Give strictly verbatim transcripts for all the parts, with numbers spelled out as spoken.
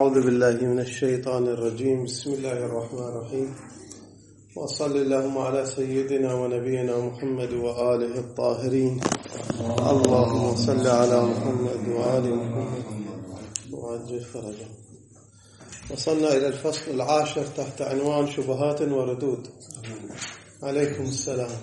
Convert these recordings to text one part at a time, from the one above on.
أعوذ بالله من الشيطان الرجيم. بسم الله الرحمن الرحيم، وصل اللهم على سيدنا ونبينا محمد وآله الطاهرين. اللهم صل على محمد وآل محمد وعجل فرجه. وصلنا إلى الفصل العاشر تحت عنوان شبهات وردود. عليكم السلام.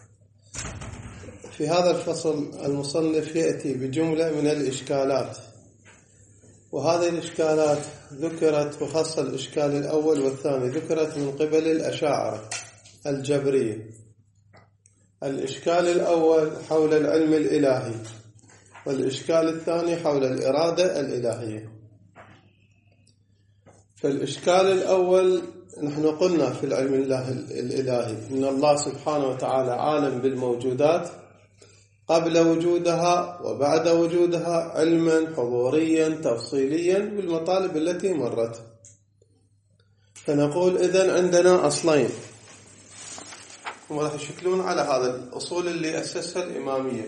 في هذا الفصل المصنف يأتي بجملة من الإشكالات، وهذه الإشكالات ذكرت، وخاصة الإشكال الأول والثاني ذكرت من قبل الأشاعرة الجبرية. الإشكال الأول حول العلم الإلهي، والإشكال الثاني حول الإرادة الإلهية. فالإشكال الأول، نحن قلنا في العلم الإلهي إن الله سبحانه وتعالى عالم بالموجودات قبل وجودها وبعد وجودها، علما حضوريا تفصيليا بالمطالب التي مرت. فنقول إذن عندنا أصلين، وراح يشكلون على هذا الأصول اللي أسسها الإمامية.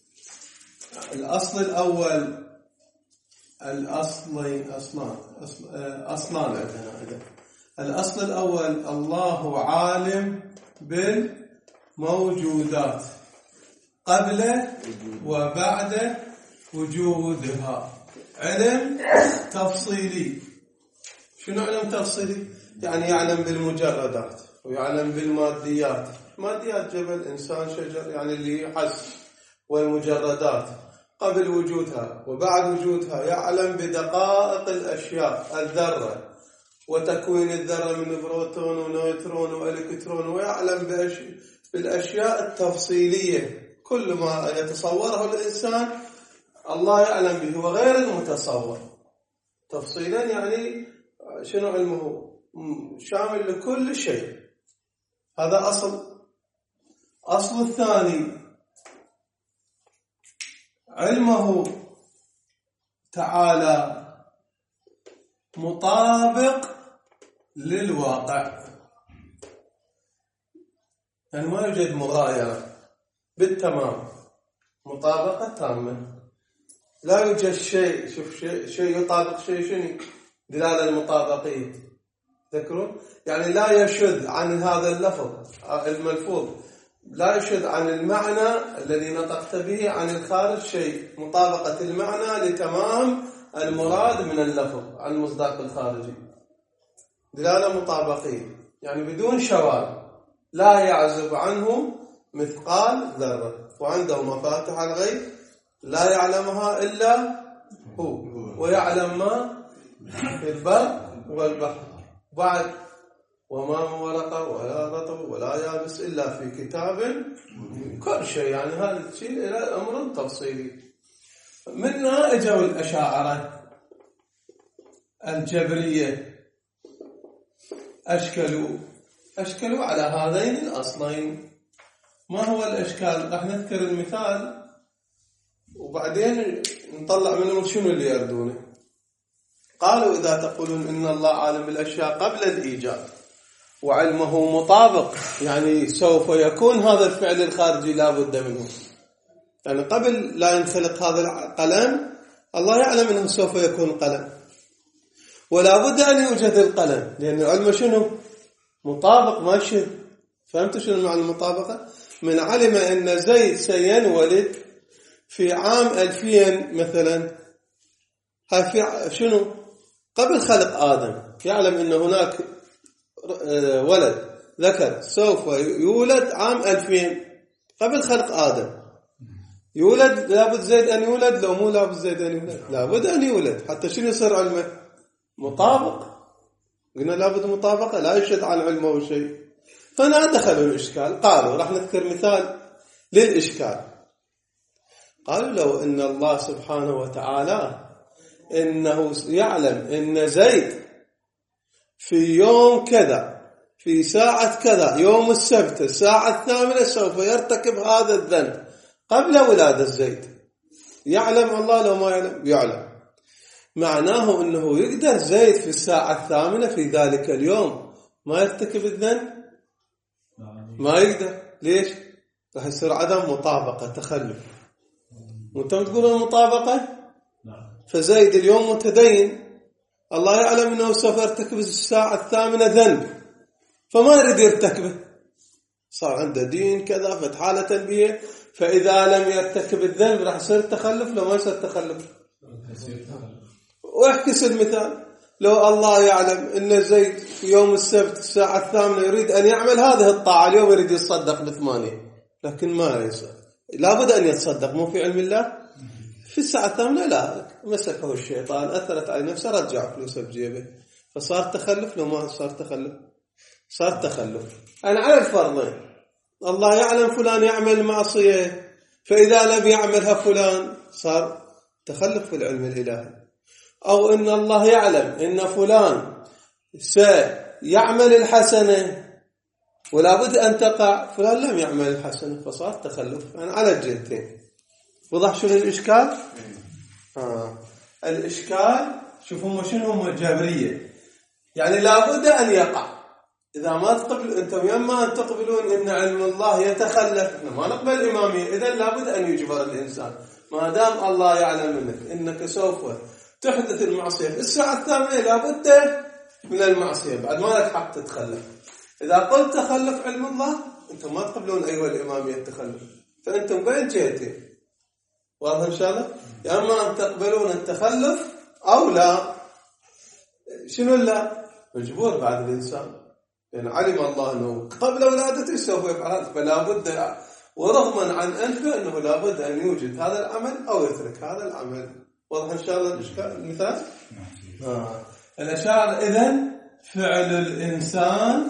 الأصل الأول، الأصلين أصلان أصلان عندنا. الأصل الأول الله عالم بالموجودات قبل وبعد وجودها، علم تفصيلي. شنو علم تفصيلي؟ يعني يعلم بالمجردات ويعلم بالماديات، ماديات جبل إنسان شجر، يعني اللي يحس، والمجردات قبل وجودها وبعد وجودها. يعلم بدقائق الأشياء، الذرة وتكوين الذرة من بروتون ونيوترون وإلكترون، ويعلم بالأشياء التفصيلية، كل ما يتصوره الإنسان الله يعلم به وغير المتصور تفصيلا. يعني شنو علمه؟ شامل لكل شيء. هذا أصل. أصل الثاني علمه تعالى مطابق للواقع، يعني ما يوجد مغايرة، بالتمام، مطابقة تامة. لا يوجد شيء، شوف شيء, شيء يطابق شيء، شنو دلالة المطابقية؟ تذكرون؟ يعني لا يشذ عن هذا اللفظ الملفوظ، لا يشذ عن المعنى الذي نطقت به عن الخارج شيء، مطابقة المعنى لتمام المراد من اللفظ عن المصداق الخارجي، دلالة مطابقية، يعني بدون شواذ، لا يعزب عنه مثقال ذرة. وعنده مفاتح الغيب لا يعلمها إلا هو، ويعلم ما في البر والبحر. بعد وما من ورقة ولا رطب ولا يابس إلا في كتاب، كل شيء. يعني هذا الشيء إلى أمر تفصيلي. منها اجوا الأشاعرة الجبرية، أشكلوا أشكلوا على هذين الأصلين. ما هو الإشكال؟ راح نذكر المثال وبعدين نطلع منهم شنو اللي يردونه. قالوا إذا تقولون إن الله عالم بالأشياء قبل الإيجاد وعلمه مطابق، يعني سوف يكون هذا الفعل الخارجي لا بد منه، يعني قبل لا ينخلق هذا القلم الله يعلم أنه سوف يكون قلم، ولا بد أن يوجد القلم، لأن العلم شنو؟ مطابق، ماشي. فهمت شنو معنى المطابقة؟ من علم أن زيد سينولد في عام ألفين مثلا، هاي شنو؟ قبل خلق آدم، يعلم أن هناك ولد ذكر سوف يولد عام ألفين قبل خلق آدم. يولد، لابد زيد أن يولد، لو مو لابد زيد أن يولد، لابد أن يولد حتى شنو يصير علمه؟ مطابق. قلنا لابد مطابقة، لا يشهد عن علمه شيء. فأنا دخلوا الإشكال، قالوا راح نذكر مثال للإشكال. قالوا لو إن الله سبحانه وتعالى إنه يعلم إن زيد في يوم كذا في ساعة كذا يوم السبت الساعة الثامنة سوف يرتكب هذا الذنب قبل ولادة زيد، يعلم الله لو ما يعلم؟ يعلم. معناه أنه يقدر زيد في الساعة الثامنة في ذلك اليوم ما يرتكب الذنب؟ ما يقدر. ليش؟ راح يصير عدم مطابقة، تخلف. وانتم تقولون مطابقة؟ فزيد اليوم متدين الله يعلم أنه سوف يرتكب الساعة الثامنة ذنب فما يريد يرتكبه، صار عنده دين كذا فتحالة تنبيه، فإذا لم يرتكب الذنب راح يصير تخلف لو ما يصير تخلف. واحكس المثال، لو الله يعلم أن زيد في يوم السبت الساعة الثامنة يريد أن يعمل هذه الطاعة، اليوم يريد يتصدق بثمانية لكن ما يصير، لابد أن يتصدق، مو في علم الله في الساعة الثامنة لا، مسكه الشيطان أثرت على نفسه رجع فلوسه بجيبه، فصار تخلف لو ما صار تخلف صار تخلف. أنا على الفرضين، الله يعلم فلان يعمل معصية فإذا لم يعملها فلان صار تخلف في العلم الإلهي، أو إن الله يعلم إن فلان سيعمل الحسنة ولا بد أن تقع، فلان لم يعمل الحسنة فصار تخلف. أنا على الجهتين. وضح شنو الإشكال؟ آه. الإشكال شوفوا شنو هم الجبرية، يعني لابد أن يقع. إذا ما تقبل أنتم يما أن تقبلون إن علم الله يتخلف، إحنا ما نقبل الإمامية، إذن لابد أن يجبر الإنسان ما دام الله يعلم منك إنك سوف تحدث المعصية في الساعة الثامنة لابد من المعصية بعد ما لك حق تتخلف. إذا قلت تخلف علم الله أنتم ما تقبلون أيها الإمامية التخلف، فأنتم بين جهتين. واضح إن شاء الله؟ يا أما أن تقبلون التخلف أو لا. شنو لا؟ مجبور بعد الإنسان، لأن يعني علم الله أنه قبل ولادته سوف يفعل هذا، فلا بد ورغما عن أنفه أنه لا بد أن يوجد هذا العمل أو يترك هذا العمل. واضح إن شاء الله الإشكال المثال؟ آه. الأشعار إذن فعل الإنسان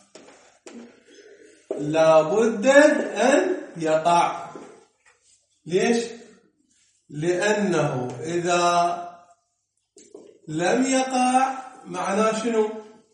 لا بد أن يقع. ليش؟ لأنه إذا لم يقع معناه شنو؟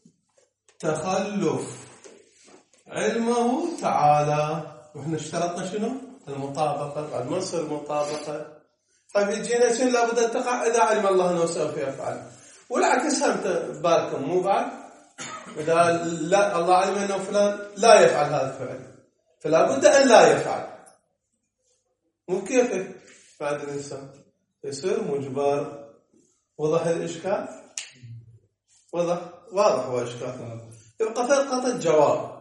تخلف علمه تعالى. وإحنا اشترطنا شنو؟ المطابقة. بعد ما نصير مطابقة طيب يجينا شنو لابد أن تقع إذا علم الله أنه سوف يفعل، والعكس هم بالكم مو بعد؟ إذا لا الله علم أنه فلان لا يفعل هذا الفعل فلا بد أن لا يفعل، مو كيف بعد الإنسان يصير مجبر. وضح الإشكال؟ وضح واضح هو إشكال. يبقى فقط الجواب.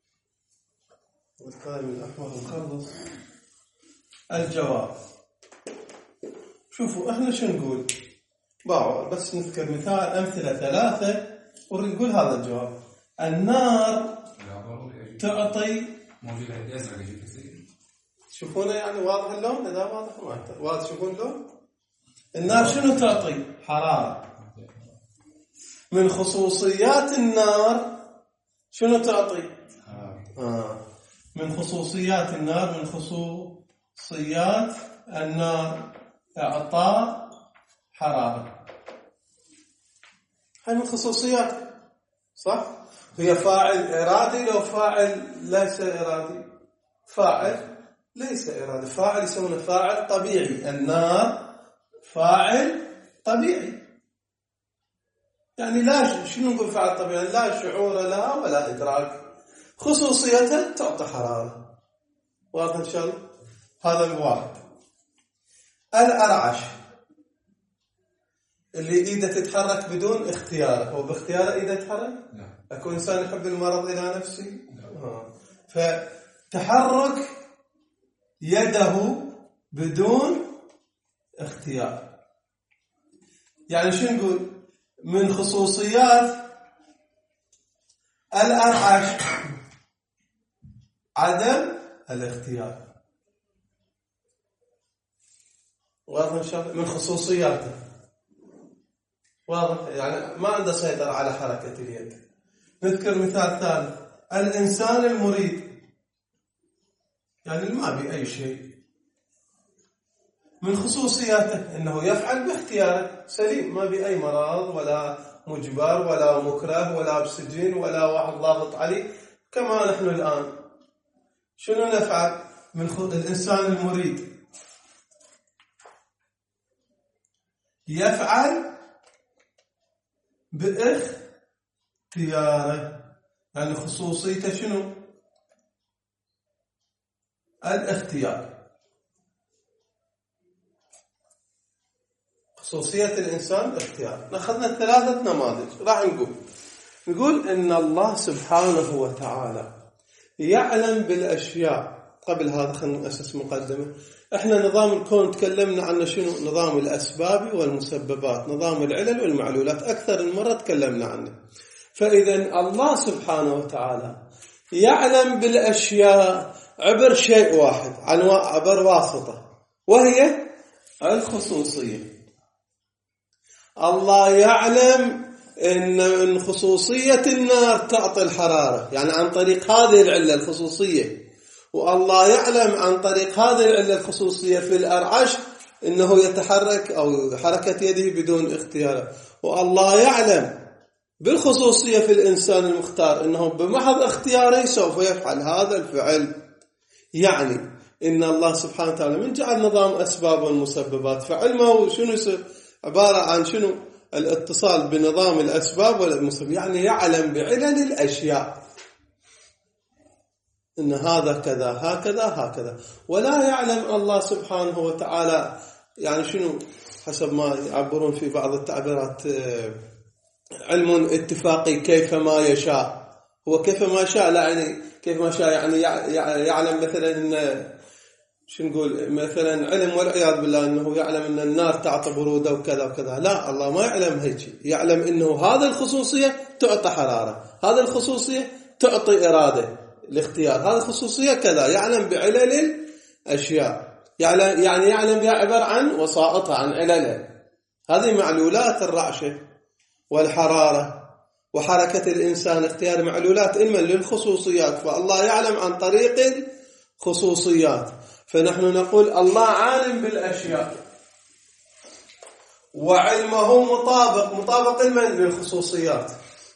والكلام الأحمر نخلص الجواب. شوفوا احنا شو نقول، باعوا بس نذكر مثال أمثلة ثلاثة ونقول هذا الجواب. النار تعطي شوفونه يعني واضح اللون؟ إذا واضح ما واضح شوفون اللون. النار شنو تعطي؟ حرارة. من خصوصيات النار شنو تعطي؟ آه. من خصوصيات النار من خصوصيات النار إعطاء حرارة. هاي من خصوصيات صح؟ هي فاعل إرادي لو فاعل ليس إرادي؟ فاعل ليس إرادي، فاعل يسمونه فاعل طبيعي. النار فاعل طبيعي، يعني لا شنو نقول فاعل طبيعي؟ لا شعور لها ولا إدراك، خصوصيتها تعطي حرارة. واضح إن شاء الله؟ هذا الواحد. الأرعش اللي إيده تتحرك بدون اختياره، هو باختياره إيده تتحرك؟ لا. أكون إنسان يحب المرض إلى نفسه؟ آه. فتحرك يده بدون اختيار، يعني شو نقول؟ من خصوصيات الأرعش عدم الاختيار. واضح إن شاء الله؟ من خصوصياته واضح، يعني ما عنده سيطرة على حركة اليد. نذكر مثال ثالث، الإنسان المريد، يعني ما بي أي شيء، من خصوصياته أنه يفعل باختياره سليم، ما بي أي مرض ولا مجبر ولا مكره ولا بسجين ولا واحد ضاغط عليه كما نحن الآن. شنو نفعل؟ من خ... الإنسان المريد يفعل باختياره، يعني خصوصيته شنو؟ الاختيار. خصوصية الإنسان اختيار. أخذنا ثلاثة نماذج راح نقول نقول إن الله سبحانه وتعالى يعلم بالأشياء. قبل هذا خلينا نأسس مقدمة. إحنا نظام الكون تكلمنا عنه شنو؟ نظام الأسباب والمسببات، نظام العلل والمعلولات، أكثر من مرة تكلمنا عنه. فإذا الله سبحانه وتعالى يعلم بالأشياء عبر شيء واحد، عبر واسطة، وهي الخصوصية. الله يعلم إن خصوصية النار تعطي الحرارة، يعني عن طريق هذه العلة الخصوصية. والله يعلم عن طريق هذه العلة الخصوصية في الأرعش إنه يتحرك أو حركة يده بدون اختيار. والله يعلم بالخصوصية في الإنسان المختار إنه بمحض اختياره سوف يفعل هذا الفعل. يعني إن الله سبحانه وتعالى من جعل نظام أسباب والمسببات، فعلمه شنو عبارة عن شنو؟ الاتصال بنظام الأسباب والمسببات، يعني يعلم بعلل الأشياء إن هذا كذا هكذا هكذا. ولا يعلم الله سبحانه وتعالى يعني شنو حسب ما يعبرون في بعض التعبيرات علم اتفاقي كيف ما يشاء. هو كيف ما شاء لا يعني كيف ما شاء يعني يعلم مثلا إن شو نقول مثلا علم والعياذ بالله إنه يعلم إن النار تعطي برودة وكذا وكذا. لا، الله ما يعلم هيك. يعلم إنه هذا الخصوصية تعطي حرارة، هذا الخصوصية تعطي إرادة الاختيار، هذه الخصوصية كذا. يعلم بعلل الأشياء، يعني يعلم بها عبارة عن وسائطها، عن عللها. هذه معلولات الرعشة والحرارة وحركة الإنسان اختيار معلولات إما للخصوصيات، فالله يعلم عن طريق الخصوصيات. فنحن نقول الله عالم بالأشياء وعلمه مطابق مطابق للخصوصيات.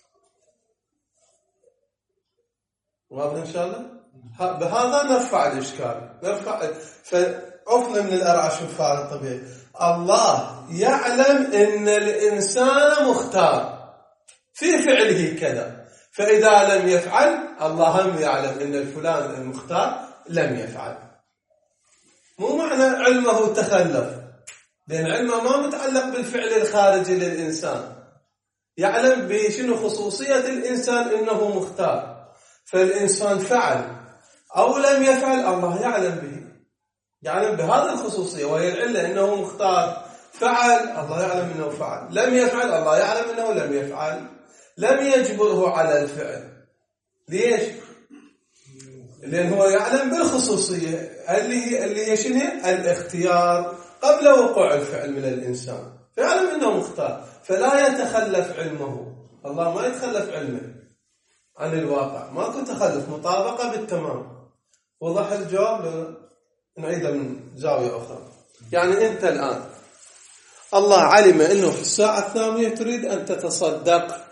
واضح إن شاء الله؟ بهذا نرفع الإشكال، نرفع فعفنا من الأرعش والفعل الطبيعي. الله يعلم إن الإنسان مختار في فعله كذا، فإذا لم يفعل الله هم يعلم إن الفلان المختار لم يفعل. مو معنى علمه تخلف، لأن علمه ما متعلق بالفعل الخارجي للإنسان. يعلم بشنو خصوصية الإنسان إنه مختار، فالإنسان فعل أو لم يفعل الله يعلم به، يعلم بهذه الخصوصية وهي العلة إنه مختار. فعل الله يعلم إنه فعل، لم يفعل الله يعلم إنه لم يفعل، لم يجبره على الفعل. ليش؟ لأن هو يعلم بالخصوصية اللي هي اللي هي شنو؟ الاختيار قبل وقوع الفعل من الإنسان، فيعلم إنه مختار، فلا يتخلف علمه. الله ما يتخلف علمه عن الواقع، ماكو تخلف، مطابقة بالتمام. وضح الجواب؟ نعيده من زاوية أخرى. يعني أنت الآن الله علم أنه في الساعة الثانية تريد أن تتصدق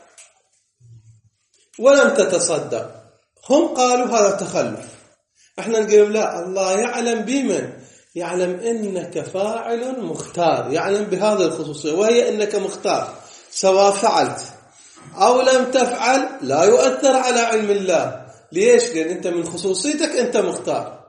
ولم تتصدق، هم قالوا هذا تخلف. احنا نقول لا، الله يعلم بمن؟ يعلم إنك فاعل مختار، يعلم بهذه الخصوصية وهي إنك مختار، سواء فعلت أو لم تفعل لا يؤثر على علم الله. ليش؟ لأن أنت من خصوصيتك أنت مختار.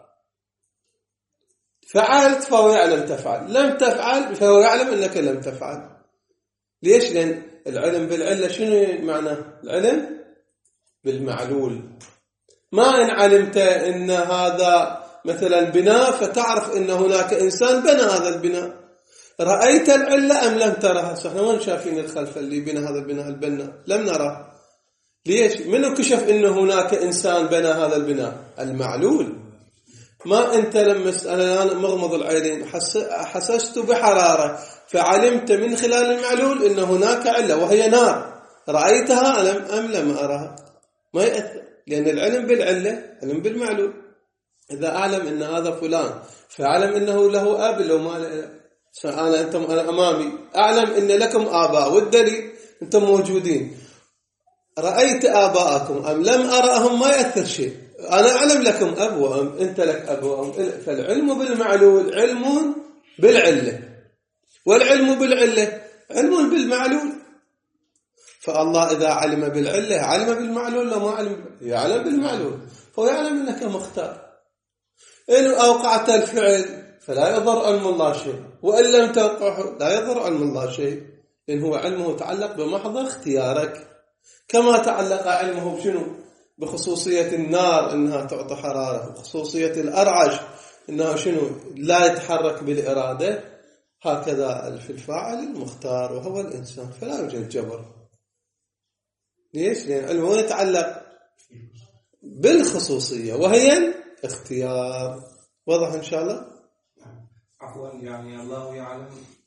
فعلت فهو يعلم تفعل، لم تفعل فهو يعلم أنك لم تفعل. ليش؟ لأن العلم بالعلة شنو معنى؟ العلم بالمعلول. ما إن علمت إن هذا مثلا بناء فتعرف إن هناك إنسان بنى هذا البناء، رأيت العلة أم لم ترها؟ احنا وين شايفين الخلف اللي بنى هذا البناء؟ البناء لم نرى. ليش؟ منو كشف إن هناك إنسان بنى هذا البناء؟ المعلول. ما أنت لما أنا مغمض العينين حسست بحرارة فعلمت من خلال المعلول إن هناك علة وهي نار، رأيتها ألم أم لم أراها؟ ما يأثر، لأن العلم بالعلة علم بالمعلول. إذا أعلم إن هذا فلان فأعلم إنه له أب لو ما أنا أنتم أنا أمامي أعلم إن لكم آباء، والدليل أنتم موجودين. رأيت آباءكم أم لم أرأهم ما يأثر شيء، أنا أعلم لكم أب وأم، أنت لك أب وأم. فالعلم بالمعلول علم بالعلة، والعلم بالعلة علم بالمعلول. فالله إذا علم بالعلة علم بالمعلول، لا ما علم يعلم بالمعلول، فهو يعلم أنك مختار. إن أوقعت الفعل فلا يضر علم الله شيء، وإن لم توقعه لا يضر علم الله شيء، إن هو علمه تعلق بمحض اختيارك، كما تعلق علمه بشنو؟ بخصوصية النار إنها تعطي حرارة، وخصوصية الأرعش إنها شنو؟ لا يتحرك بالإرادة. هكذا في الفاعل المختار وهو الإنسان، فلا يوجد جبر. ليش؟ لأن علمه يتعلق بالخصوصية وهي الاختيار. واضح إن شاء الله؟ عفوا، يعني الله يعلم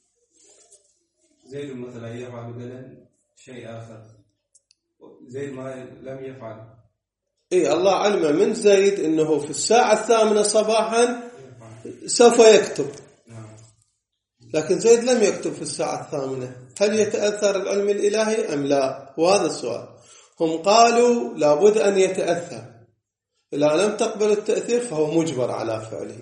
زيد مثلا يفعل غدا شيء آخر، زيد ما لم يفعل. إيه، الله علم من زيد إنه في الساعة الثامنة صباحا سوف يكتب، لكن زيد لم يكتب في الساعة الثامنة. هل يتأثر العلم الإلهي أم لا؟ وهذا السؤال. هم قالوا لابد أن يتأثر، إذا لم تقبل التأثير فهو مجبر على فعله.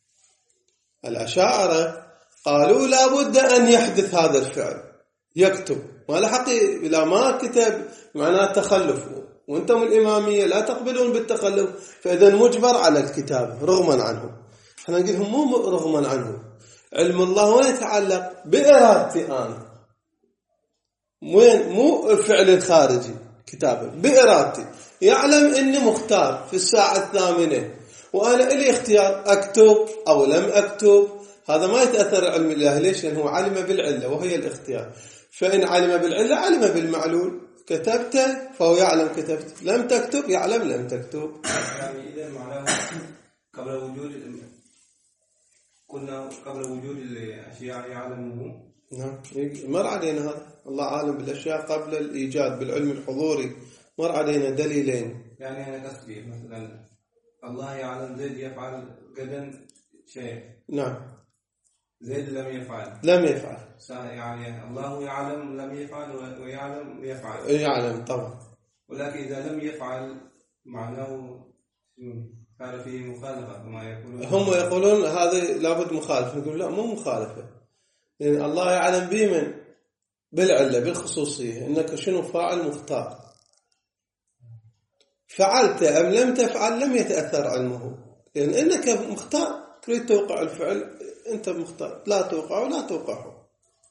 الأشاعرة قالوا لابد أن يحدث هذا الفعل، يكتب، ما لحق إذا ما كتب معناه تخلف، وأنتم الإمامية لا تقبلون بالتخلف، فإذا مجبر على الكتاب رغما عنه. احنا نقول هم مو رغما عنه، علم الله وين يتعلق؟ بإرادتي أنا، وين مو فعل الخارجي كتابه، بإرادتي. يعلم إني مختار في الساعة الثامنة وأنا إلي اختيار أكتب أو لم أكتب، هذا ما يتأثر العلم الإلهي. ليش؟ لأنه علم بالعلة وهي الاختيار. فإن علم بالعلة علم بالمعلول، كتبت فهو يعلم كتبت، لم تكتب يعلم لم تكتب. يعني إذا معناه قبل وجود، كنا قبل وجود الأشياء يعلمه. نعم، مر علينا هذا، الله عالم بالأشياء قبل الإيجاد بالعلم الحضوري، مر علينا دليلين. يعني أنا قصدي مثلا الله يعلم زيد يفعل غدا شيء، نعم، زيد لم يفعل لم يفعل، يعني الله يعلم لم يفعل ويعلم يفعل، يعلم طبعا. ولكن إذا لم يفعل معناه كان فيه مخالفة كما يقولون. هم يقولون هذا لابد مخالفة، نقول لا، مو مخالفة، لأن الله يعلم بمن؟ بالعلة بالخصوصية، إنك شنو فاعل مختار، فعلت أم لم تفعل لم يتأثر علمه، لأن إنك مختار تريد توقع الفعل، أنت مختار لا توقع ولا توقعه.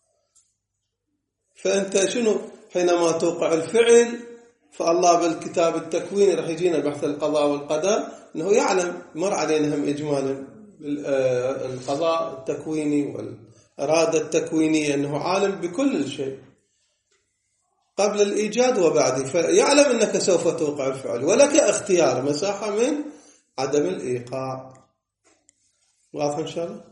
فأنت شنو حينما توقع الفعل، فالله بالكتاب التكويني راح يجينا بحث القضاء والقدر أنه يعلم، مر علينا هم إجمالا القضاء التكويني والإرادة التكوينية، أنه عالم بكل شيء قبل الإيجاد وبعده، فيعلم أنك سوف توقع الفعل ولك اختيار مساحة من عدم الإيقاع. واضح إن شاء الله؟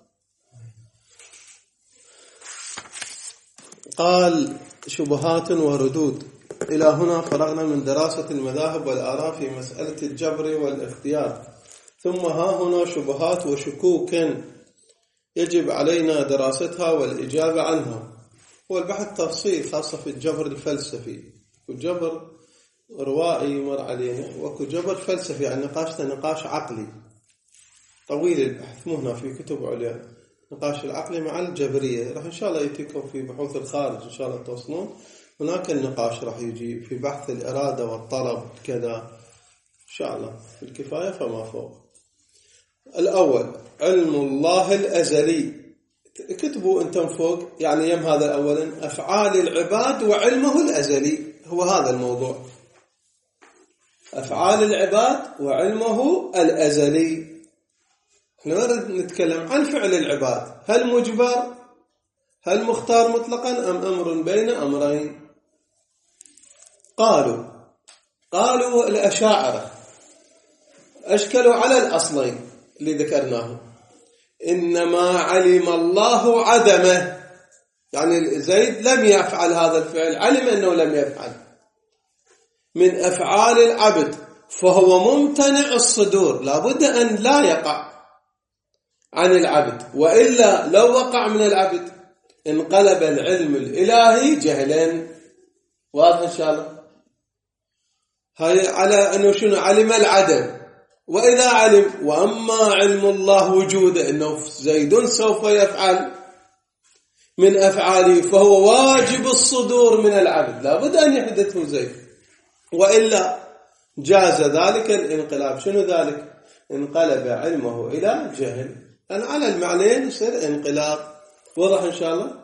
قال شبهات وردود. إلى هنا فرغنا من دراسة المذاهب والآراء في مسألة الجبر والاختيار، ثم ها هنا شبهات وشكوك يجب علينا دراستها والإجابة عنها. والبحث تفصيل خاصة في الجبر الفلسفي، والجبر روائي مر علينا، وكجبر فلسفي، يعني نقاشنا نقاش عقلي طويل البحث، مو هنا في كتب عليا، نقاش العقلي مع الجبرية. راح إن شاء الله يتيكم في بحوث الخارج إن شاء الله توصلون، هناك النقاش راح يجي في بحث الإرادة والطلب كذا إن شاء الله، في الكفاية فما فوق. الأول علم الله الأزلي، كتبوا أنتم فوق، يعني يم هذا أولا أفعال العباد وعلمه الأزلي، هو هذا الموضوع، أفعال العباد وعلمه الأزلي. نريد نتكلم عن فعل العباد، هل مجبر، هل مختار مطلقا، أم أمر بين أمرين؟ قالوا قالوا الأشاعرة أشكلوا على الأصلين اللي ذكرناه، إنما علم الله عدمه، يعني زيد لم يفعل هذا الفعل، علم أنه لم يفعل من أفعال العبد، فهو ممتنع الصدور، لابد أن لا يقع عن العبد، وإلا لو وقع من العبد انقلب العلم الإلهي جهلا. واضح إن شاء الله؟ هاي على أنه شنو؟ علم العدم، وإذا علم وأما علم الله وجوده أنه زيد سوف يفعل من أفعاله، فهو واجب الصدور من العبد، لابد أن يحدثه زيد، وإلا جاز ذلك الانقلاب. شنو ذلك؟ انقلب علمه إلى جهل، أن على المعنيين يصير انقلاب. وضح إن شاء الله.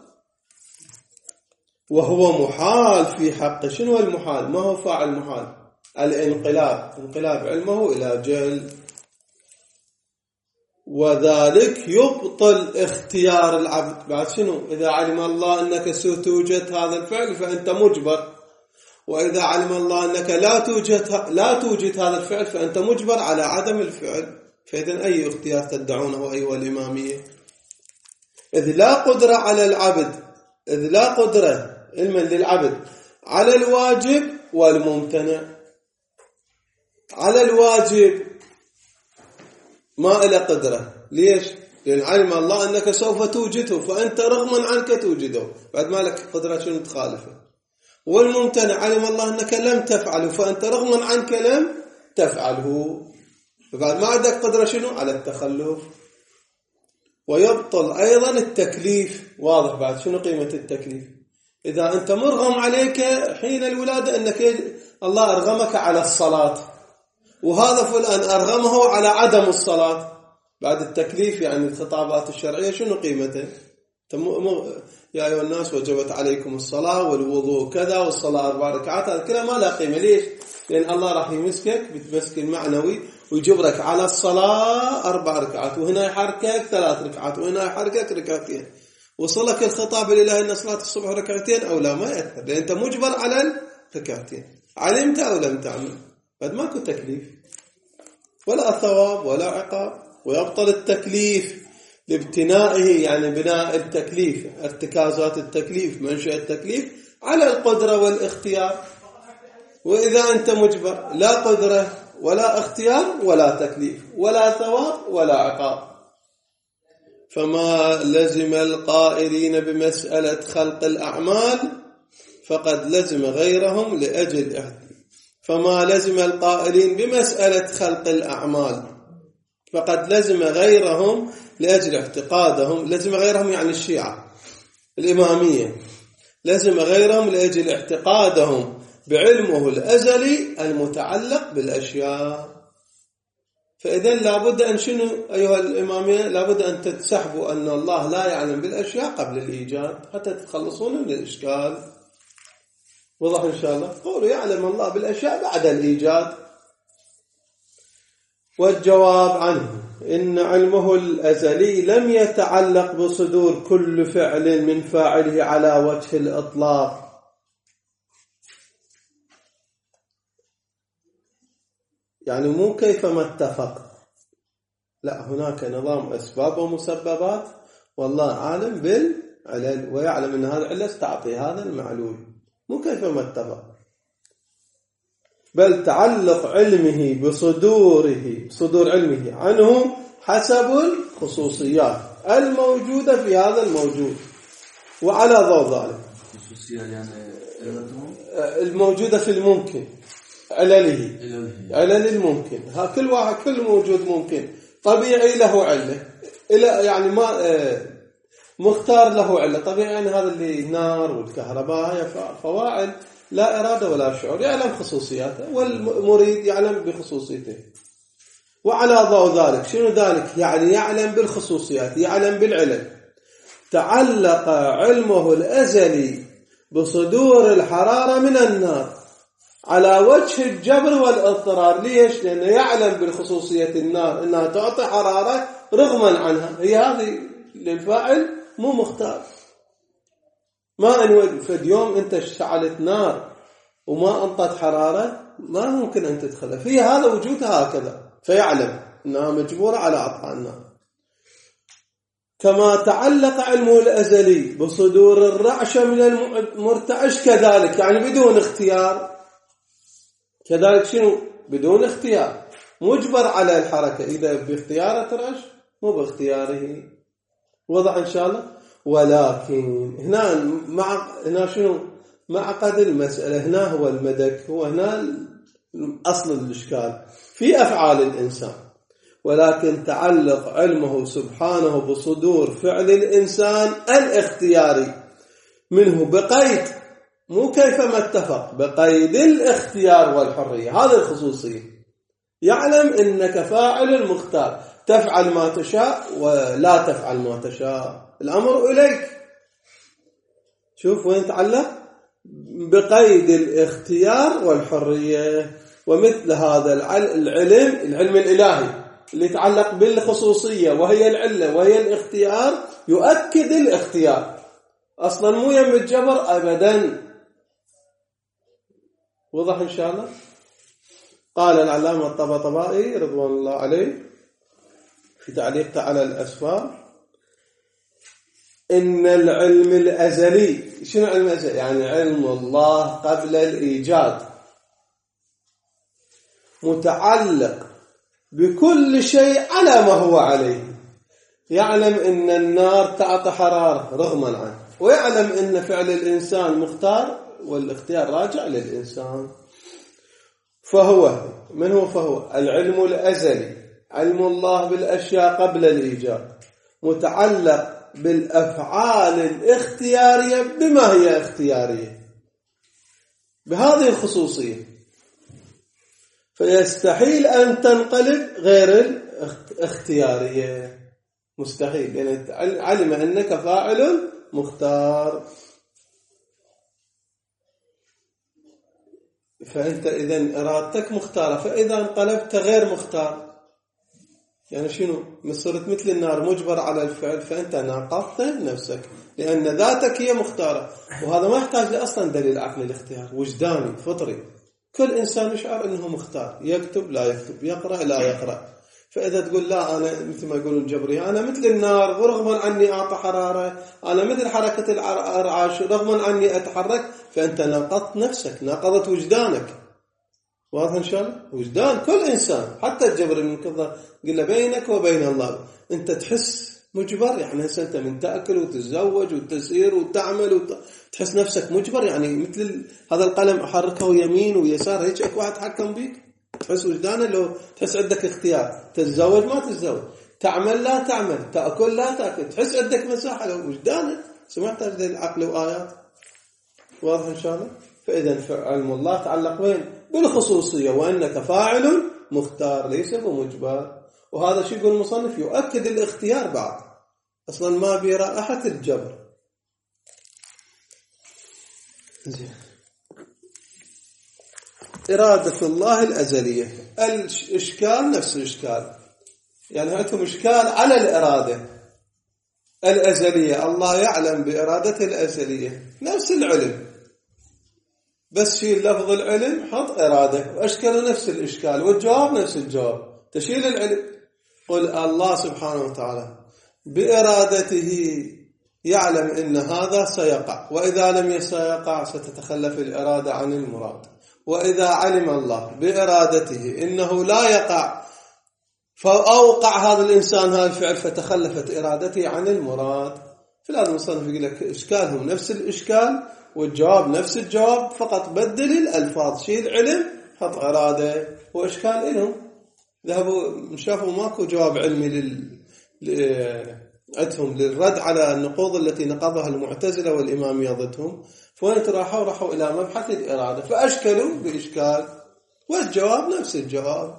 وهو محال في حقه. شنو المحال؟ ما هو فاعل محال؟ الانقلاب، انقلاب علمه إلى جهل، وذلك يبطل اختيار العبد. بعد شنو؟ إذا علم الله أنك ستوجد هذا الفعل فأنت مجبر، وإذا علم الله أنك لا توجد لا توجد هذا الفعل فأنت مجبر على عدم الفعل. فإذن أي اختيار تدعونه أيها الإمامية؟ إذ لا قدرة على العبد إذ لا قدرة علما للعبد على الواجب والممتنع. على الواجب ما إلى قدرة. ليش؟ لأن علم الله أنك سوف توجده فأنت رغما عنك توجده، بعد ما لك قدرة شنو تخالفه. والممتنع علم الله أنك لم تفعله فأنت رغما عنك لم تفعله، فبعد ما عندك قدرة شنو على التخلف. ويبطل أيضا التكليف. واضح بعد شنو قيمة التكليف؟ إذا أنت مرغم عليك حين الولادة أنك الله أرغمك على الصلاة، وهذا فلان أرغمه على عدم الصلاة، بعد التكليف يعني الخطابات الشرعية شنو قيمته؟ يا أيها الناس وجبت عليكم الصلاة والوضوء كذا والصلاة أربع ركعات، هذا كلام ما لا قيمة. ليش؟ لأن الله راح يمسكك بتمسك المعنوي ويجبرك على الصلاة أربع ركعات، وهنا يحركك ثلاث ركعات، وهنا يحركك ركعتين. وصلك الخطاب الإلهي أن صلاة الصبح ركعتين أو لا، ما يأثر، لأن أنت مجبر على الركعتين، علمت أو لم تعلم، بعد ماكو تكليف ولا ثواب ولا عقاب. ويبطل التكليف لابتنائه، يعني بناء التكليف، ارتكازات التكليف، منشأ التكليف على القدرة والاختيار. وإذا أنت مجبر لا قدرة ولا اختيار ولا تكليف ولا ثواب ولا عقاب، فما لزم القائلين بمسألة خلق الأعمال فقد لزم غيرهم لأجل فما لزم القائلين بمسألة خلق الأعمال فقد لزم غيرهم لأجل اعتقادهم. لزم غيرهم يعني الشيعة الإمامية، لزم غيرهم لأجل اعتقادهم بعلمه الأزلي المتعلق بالأشياء. فإذا لابد أن شنو أيها الإمامية؟ لابد أن تتسحبوا أن الله لا يعلم بالأشياء قبل الإيجاد حتى تتخلصون من الإشكال. وضح إن شاء الله. قولوا يعلم الله بالأشياء بعد الإيجاد. والجواب عنه إن علمه الأزلي لم يتعلق بصدور كل فعل من فاعله على وجه الإطلاق، يعني مو كيفما اتفق، لا، هناك نظام أسباب ومسببات، والله عالم بالعلل ويعلم أن هذا العلة تعطي هذا المعلول، مو كيفما اتفق، بل تعلق علمه بصدوره صدور علمه عنه حسب الخصوصيات الموجودة في هذا الموجود. وعلى ضوء ذلك خصوصية يعني الموجودة في الممكن، علله علل الممكن، ها كل واحد كل موجود ممكن طبيعي له علة، إلى يعني ما مختار له علة طبيعي، يعني هذا اللي نار والكهرباء هي فواعل لا إرادة ولا شعور، يعلم خصوصياته، والمريد يعلم بخصوصيته. وعلى ضوء ذلك شنو ذلك؟ يعني يعلم بالخصوصيات، يعلم بالعلل. تعلق علمه الأزلي بصدور الحرارة من النار على وجه الجبر والاضطرار. ليش؟ لأنه يعلم بالخصوصية النار أنها تعطي حرارة رغما عنها، هي هذه للفاعل مو مختار. ما أن في اليوم أنت اشتعلت نار وما أنطت حرارة ما ممكن أن تدخلها، في هذا وجودها هكذا، فيعلم أنها مجبورة على عطاء النار. كما تعلق علمه الأزلي بصدور الرعشة من المرتعش كذلك، يعني بدون اختيار، كذلك شنو؟ بدون اختيار، مجبر على الحركة، إذا باختياره ترعش مو باختياره. وضع إن شاء الله. ولكن هنا مع هنا شنو معقد المسألة، هنا هو المدك، هو هنا أصل الإشكال في أفعال الإنسان. ولكن تعلق علمه سبحانه بصدور فعل الإنسان الاختياري منه بقيد، مو كيفما اتفق، بقيد الاختيار والحرية، هذه الخصوصية. يعلم إنك فاعل مختار، تفعل ما تشاء ولا تفعل ما تشاء، الأمر إليك. شوف وين تعلق؟ بقيد الاختيار والحرية. ومثل هذا العلم العلم الإلهي اللي يتعلق بالخصوصية وهي العلة وهي الاختيار يؤكد الاختيار، أصلا مو يم الجبر أبدا. وضح إن شاء الله. قال العلامة الطباطبائي رضوان الله عليه في تعليقه على الأسفار: إن العلم الأزلي، شنو علم الأزلي؟ يعني علم الله قبل الإيجاد، متعلق بكل شيء على ما هو عليه. يعلم إن النار تعطي حرارة رغما عنه، ويعلم إن فعل الإنسان مختار والاختيار راجع للإنسان. فهو من هو؟ فهو العلم الأزلي، علم الله بالأشياء قبل الإيجاد، متعلق بالأفعال الاختيارية بما هي اختيارية، بهذه الخصوصية. فيستحيل أن تنقلب غير الاختيارية، مستحيل، يعني علم أنك فاعل مختار. فأنت إذن إرادتك مختارة، فإذا انقلبت غير مختار يعني شنو؟ صرت مثل النار مجبر على الفعل، فأنت ناقضت نفسك، لأن ذاتك هي مختارة. وهذا ما يحتاج أصلا دليل عقلي، الاختيار وجداني فطري، كل إنسان يشعر أنه مختار، يكتب لا يكتب، يقرأ لا يقرأ. فإذا تقول لا أنا مثل ما يقولون الجبرية أنا مثل النار ورغما عني أعطى حرارة، أنا مثل حركة الأرعاش رغما عني أتحرك، فأنت ناقضت نفسك، ناقضت وجدانك. واضح إن شاء الله؟ وجدان كل إنسان، حتى الجبر من كذا قل بينك وبين الله أنت تحس مجبر، يعني هسه أنت من تأكل وتتزوج وتسير وتعمل وتحس نفسك مجبر، يعني مثل هذا القلم أحركه يمين ويسار هيك أكو واحد حكم بيك، تحس وجدانا. لو تحس عندك اختيار، تتزوج ما تتزوج، تعمل لا تعمل، تأكل لا تأكل، تحس عندك مساحة لو وجدانك. سمعت هذا العقل وآيات. واضح إن شاء الله. فإذا علم الله تعلق وين؟ بالخصوصية، وأنك فاعل مختار ليس بمجبر. وهذا شيء يقول المصنف يؤكد الاختيار بعد، أصلا ما برائحة الجبر. إرادة الله الأزلية، الإشكال نفس الإشكال، يعني عندكم إشكال على الإرادة الأزلية. الله يعلم بإرادته الأزلية نفس العلم، بس شيل لفظ العلم حط إرادة، وأشكال نفس الإشكال، والجواب نفس الجواب. تشيل العلم، قل الله سبحانه وتعالى بإرادته يعلم إن هذا سيقع، وإذا لم يسيقع ستتخلف الإرادة عن المراد. وإذا علم الله بإرادته إنه لا يقع فأوقع هذا الإنسان هذا الفعل فتخلفت إرادته عن المراد. فلازم المصنف يقول لك إشكالهم نفس الإشكال والجواب نفس الجواب، فقط بدل الألفاظ، شيل علم حط إرادة، وإشكال لهم ذهبوا شافوا ماكو جواب علمي لل عندهم للرد على النقوض التي نقضها المعتزلة والإمامية ضدهم. فوين راحوا؟ راحوا إلى مبحث الإرادة، فأشكلوا بإشكال، والجواب نفس الجواب.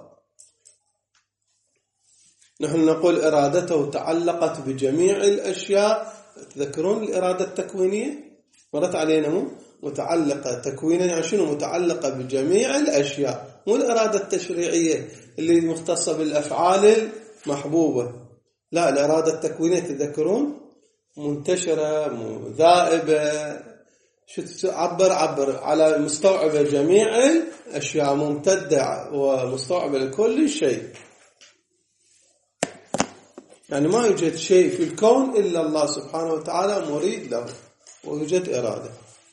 نحن نقول إرادته تعلقت بجميع الأشياء. تذكرون الإرادة التكوينية مرت علينا، مو متعلقة تكوينا، يعني شنو؟ متعلقة بجميع الأشياء، مو الإرادة التشريعية اللي مختصة بالأفعال المحبوبة، لا، الإرادة التكوينية تذكرون منتشرة ذائبة، شو تعبر؟ عبر على مستوعبة جميع الأشياء، ممتدة ومستوعبة لكل شيء. يعني ما يوجد شيء في الكون إلا الله سبحانه وتعالى مريد له، ويوجد إرادة.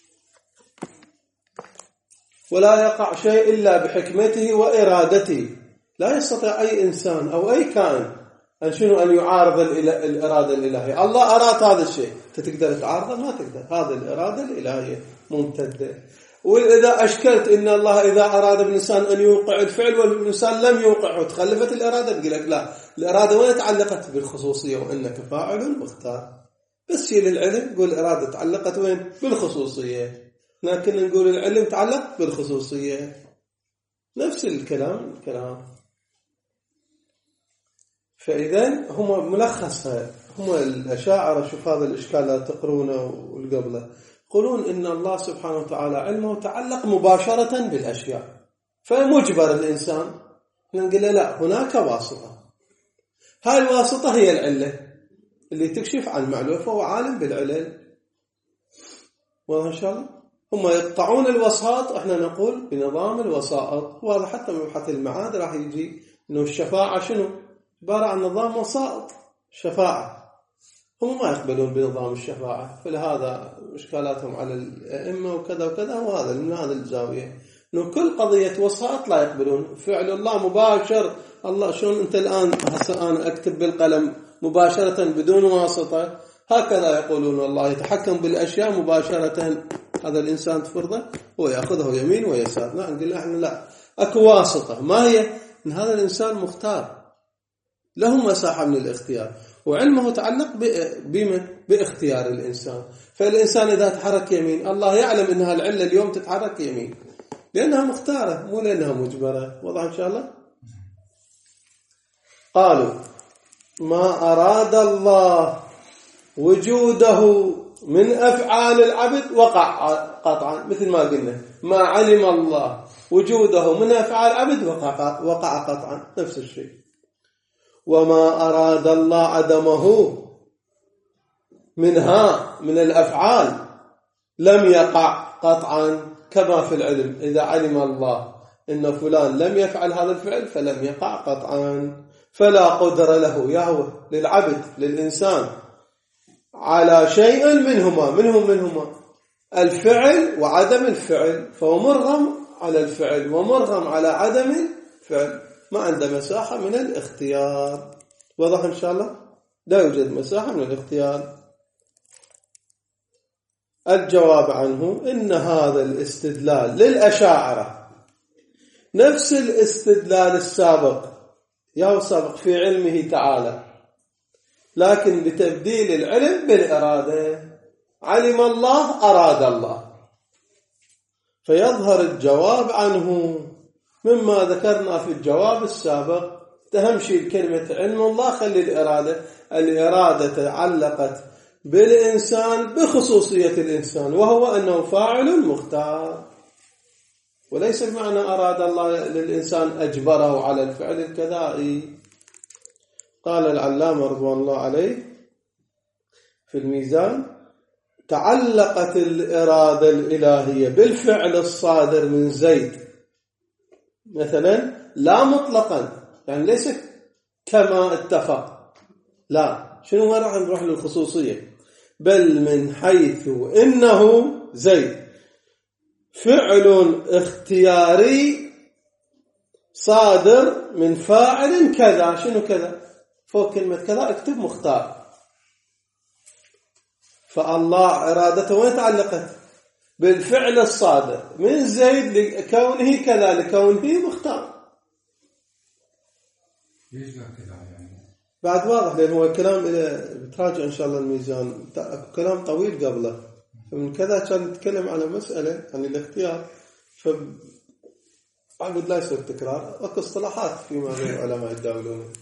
ولا يقع شيء إلا بحكمته وإرادته. لا يستطيع أي إنسان أو أي كائن أن شنو أن يعارض الإرادة الإلهية. الله أراد هذا الشيء، تقدر تعارضه؟ ما تقدر. هذه الإرادة الإلهية ممتدة. وإذا أشكلت إن الله إذا أراد بالإنسان أن يوقع الفعل والإنسان لم يوقعه تخلفت الإرادة، بقول لك لا، الإرادة وين تعلقت؟ بالخصوصية، وإنك فاعل مختار. بس شيل العلم، قول الإرادة تعلقت وين؟ بالخصوصية. لكن نقول العلم تعلق بالخصوصية، نفس الكلام الكلام. فإذا هم ملخصها، هم الأشاعرة، شوف هذا الإشكال لا تقرونه والقبله، يقولون إن الله سبحانه وتعالى علمه تعلق مباشرة بالأشياء، فمجبر الإنسان. نقول لا، هناك واسطة، هاي الواسطة هي العلة اللي تكشف عن معلومة، فهو عالم بالعلل. واضح إن شاء الله؟ هم يقطعون الوساط، احنا نقول بنظام الوسائط. وهذا حتى من مبحث المعاد راح يجي انه الشفاعة شنو؟ عبارة عن نظام وسائط شفاعة. هم ما يقبلون بنظام الشفاعة، فلهذا إشكالاتهم على الأئمة وكذا وكذا. وهذا من هذا الزاوية انه كل قضية وسائط لا يقبلون. فعل الله مباشر، الله شلون انت الآن هسه انا اكتب بالقلم مباشرة بدون واسطة، هكذا يقولون الله يتحكم بالأشياء مباشرة. هذا الإنسان تفرضه هو يأخذه يمين ويسار. لا، نقول احنا لا، اكو واسطة. ما هي؟ ان هذا الإنسان مختار، له مساحة من الاختيار، وعلمه تعلق بما باختيار الإنسان. فالإنسان إذا تحرك يمين، الله يعلم أنها العلة اليوم تتحرك يمين لأنها مختارة، مو لأنها مجبرة. وضع إن شاء الله. قالوا ما أراد الله وجوده من أفعال العبد وقع قطعا، مثل ما قلنا ما علم الله وجوده من أفعال العبد وقع, وقع قطعا، نفس الشيء. وما أراد الله عدمه منها من الأفعال لم يقع قطعا، كما في العلم إذا علم الله إن فلان لم يفعل هذا الفعل فلم يقع قطعا. فلا قدر له يهوى للعبد للإنسان على شيء منهما منهم منهما الفعل وعدم الفعل، فهو مرغم على الفعل ومرغم على عدم الفعل، ما عنده مساحة من الاختيار. واضح إن شاء الله؟ لا يوجد مساحة من الاختيار. الجواب عنه إن هذا الاستدلال للأشاعرة نفس الاستدلال السابق، يا السابق في علمه تعالى، لكن بتبديل العلم بالإرادة. علم الله أراد الله، فيظهر الجواب عنه مما ذكرنا في الجواب السابق. تهمشي الكلمة علم الله، خلي الإرادة. الإرادة تعلقت بالإنسان بخصوصية الإنسان، وهو أنه فاعل مختار، وليس بمعنى أراد الله للإنسان أجبره على الفعل الكذائي. قال العلامة رضوان الله عليه في الميزان: تعلقت الإرادة الإلهية بالفعل الصادر من زيد مثلا، لا مطلقا، يعني ليس كما اتفق، لا، شنو ما راح نروح للخصوصية، بل من حيث إنه زيد فعل اختياري صادر من فاعل كذا. شنو كذا؟ فوق كلمة كذا اكتب مختار. فالله إرادته وين تعلقت؟ بالفعل الصادر من زيد لكونه كذا، لكونه مختار. ليش قال كذا يعني؟ بعد واضح، لأن هو الكلام بتراجع إن شاء الله الميزان، كلام طويل قبله. فمن كذا كان نتكلم على مسألة عن الاختيار، فعبد لا يصير تكرار، اكو اصطلاحات فيما بين العلماء يتداولون.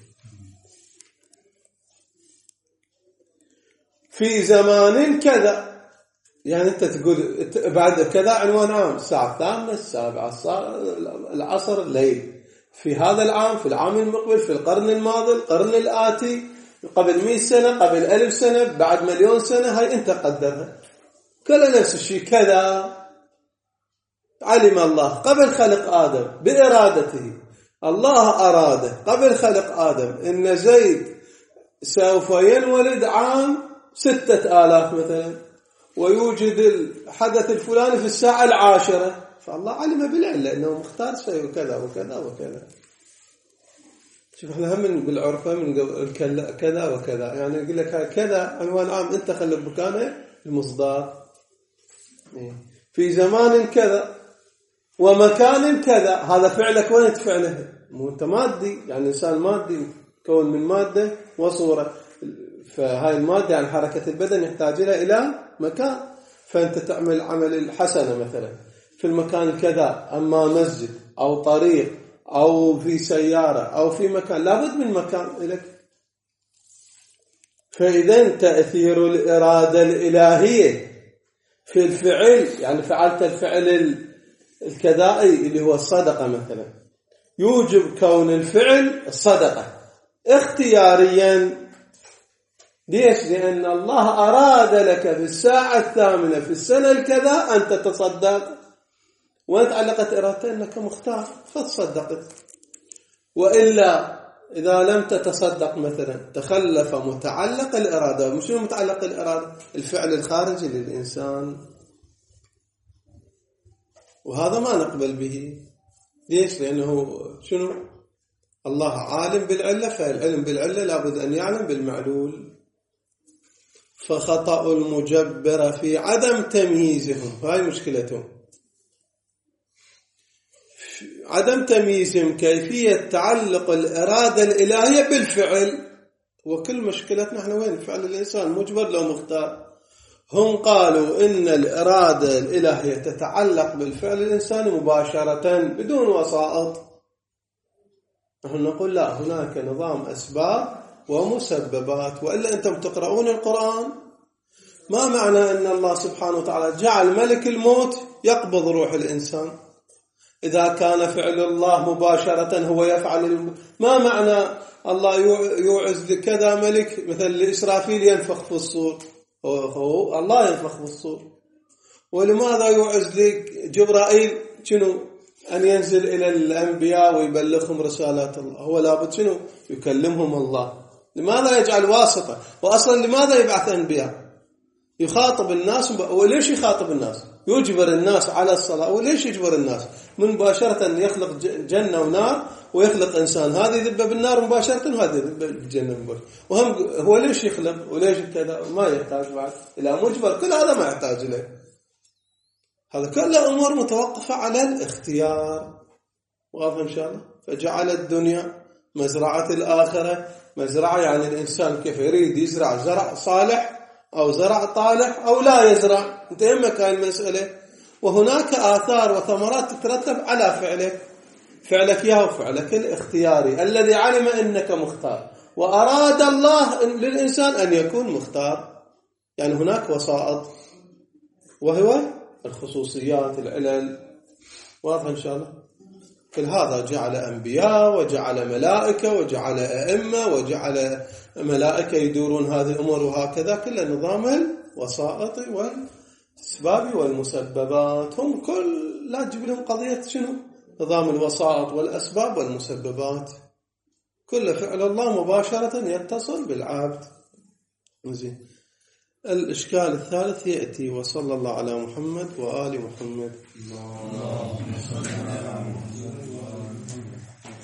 في زمان كذا، يعني أنت تقول بعد كذا عنوان عام، الساعة الثامنة، السابعة، العصر، الليل، في هذا العام، في العام المقبل، في القرن الماضي، القرن الآتي، قبل مئة سنة، قبل ألف سنة، بعد مليون سنة، هاي أنت قدرها. كل نفس الشيء كذا. علم الله قبل خلق آدم بإرادته، الله أراده قبل خلق آدم إن زيد سوف ينولد عام ستة آلاف مثلا، ويوجد الحدث الفلاني في الساعة العاشرة، فالله علم بالعلة إنه مختار شيء وكذا وكذا وكذا. شوف احنا هم بالعرفة من كذا وكذا، يعني يقول لك كذا عنوان عام، انت خلي بمكانه المصدر. في زمان كذا ومكان كذا، هذا فعلك وين تفعله؟ مو انت مادي، يعني انسان مادي كون من مادة وصورة، فهاي المادة يعني حركة البدن يحتاج لها إلى مكان، فأنت تعمل عمل الحسنة مثلا في المكان كذا، أما مسجد أو طريق أو في سيارة أو في مكان، لابد من مكان لك فإذا تأثير الإرادة الإلهية في الفعل، يعني فعلت الفعل الكذائي اللي هو الصدقة مثلا، يوجب كون الفعل الصدقة اختياريا. ليش؟ لأن الله أراد لك في الساعة الثامنة في السنة الكذا أن تتصدق، وأنت علقت إرادتك أنك مختار فتصدقت. وإلا إذا لم تتصدق مثلا تخلف متعلق الإرادة. مش شنو متعلق الإرادة؟ الفعل الخارجي للإنسان، وهذا ما نقبل به. ليش؟ لأنه شنو؟ الله عالم بالعلة، فالعلم بالعلة لابد أن يعلم بالمعلول. فخطأ المجبر في عدم تمييزهم، هاي مشكلتهم، عدم تمييزهم كيفية تعلق الإرادة الإلهية بالفعل. وكل مشكلتنا احنا وين؟ فعل الإنسان مجبر لو مختار. هم قالوا إن الإرادة الإلهية تتعلق بالفعل الإنساني مباشرة بدون وسائط. نحن نقول لا، هناك نظام أسباب ومسببات. وإلا أنتم تقرؤون القرآن، ما معنى أن الله سبحانه وتعالى جعل ملك الموت يقبض روح الإنسان؟ إذا كان فعل الله مباشرة هو يفعل الم... ما معنى الله يوعز لكذا ملك مثل لإسرافيل ينفخ في الصور؟ هو, هو الله ينفخ في الصور. ولماذا يوعز لجبرائيل شنو أن ينزل إلى الأنبياء ويبلغهم رسالات الله؟ هو لابد شنو يكلمهم الله. لماذا يجعل واسطة؟ وأصلا لماذا يبعث أنبياء؟ يخاطب الناس. وليش يخاطب الناس؟ يجبر الناس على الصلاة. وليش يجبر الناس؟ مباشرة يخلق جنة ونار ويخلق إنسان، هذا يذب بالنار مباشرة وهذا يذب بالجنة مباشرة. وهم هو ليش يخلق وليش كذا؟ ما يحتاج بعد إلى مجبر، كل هذا ما يحتاج إليه. هذا كله أمور متوقفة على الاختيار. واضح إن شاء الله؟ فجعل الدنيا مزرعة الآخرة. مزرعة يعني الإنسان كيف يريد يزرع زرع صالح أو زرع طالح أو لا يزرع، انت يهمك هاي المسألة. وهناك آثار وثمرات تترتب على فعلك، فعلك يا وفعلك الاختياري الذي علم أنك مختار، وأراد الله للإنسان أن يكون مختار. يعني هناك وسائط، وهو الخصوصيات العلل. واضح إن شاء الله؟ كل هذا جعل أنبياء وجعل ملائكة وجعل أئمة وجعل ملائكة يدورون هذه الأمور، وهكذا كل نظام الوسائط والأسباب والمسببات. هم كل لا تجيب لهم قضية شنو؟ نظام الوسائط والأسباب والمسببات. كل فعل الله مباشرة يتصل بالعبد. زين. الإشكال الثالث يأتي. وصلى الله على محمد وآل محمد.